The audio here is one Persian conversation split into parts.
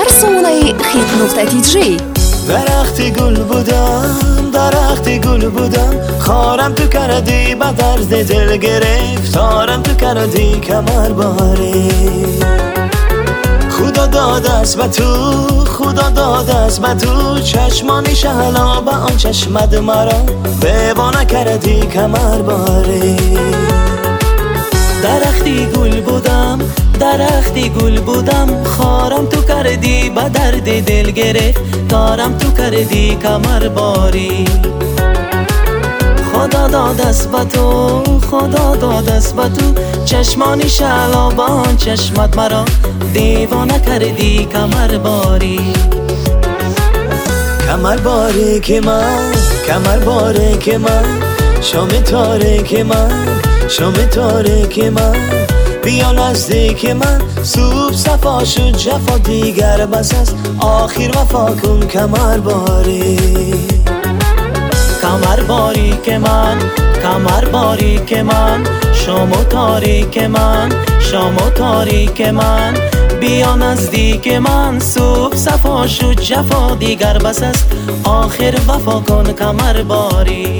رسانه‌ی hit.tj. درختی گل بودم، درختی گل بودم، خارم تو کردی به درد دل گرفت، تارم تو کردی کمر باری. خدا داده است به تو، خدا داده است به تو، چشمانی شهلا به آن چشمت مرا دیوانه کردی کمر باری. درختی گل بودم، درختی گل بودم، خارم تو کردی به درد دل گرفت، تارم تو کردی کمر باری. خدا داده است به تو، خدا داده است به تو، چشمانی شعلا با آن چشمت مرا دیوانه کردی کمر باری. کمر باری که من، کمر باری که من، شام تاریک من، شام تاریک من، بیا نزدیک من، صبح صفا شد جفا دیگر بس است، آخر وفا کن کمر باری. کمر باری که من، کمر باری که من، شام و تاریک من، شام و تاریک من، بیا نزدیک من، صبح صفا شد جفا دیگر بس است، آخر وفا کن کمر باری.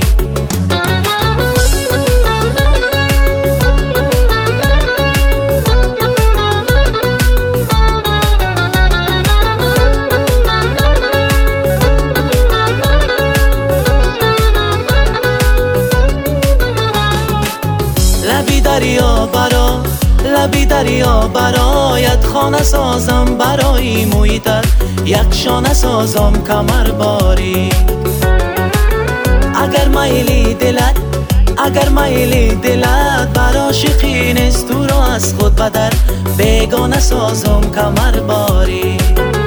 لبی دریا برا، لبی دریا برایت خانه سازم، برای مویتر یک شانه سازم کمر باری. اگر میلی دلت، اگر میلی دلت بر عاشقی نیست، تو را از خود بدر بیگانه سازم کمر باری.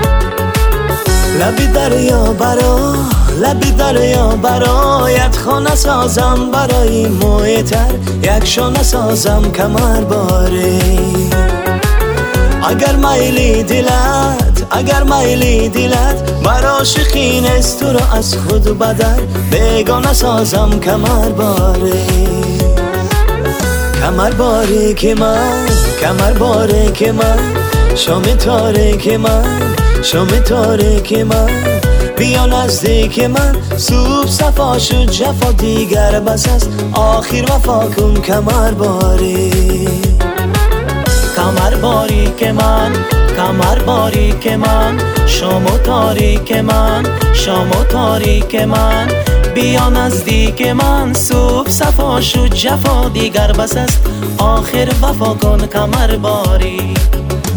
لبی دریا برا، لبی دریا برایت خانه سازم، برای مویتر یک شانه سازم کمر باری. اگر میلی دلت، اگر میلی دلت بر عاشقی نیست، تو را از خود بدر بیگانه سازم کمر باری. کمر باری که من، کمر باری که من، شام تاریک من، شام تاریک من، بیا نزدیک من، صبح صفا شد جفا دیگر بس است، آخر وفا کن کمر باری. کمر باری که من، کمر باری که من، شام و تاریک من، شام و تاریک من، بیا نزدیک من، صبح صفا شد جفا دیگر بس است، آخر وفا کن کمر باری.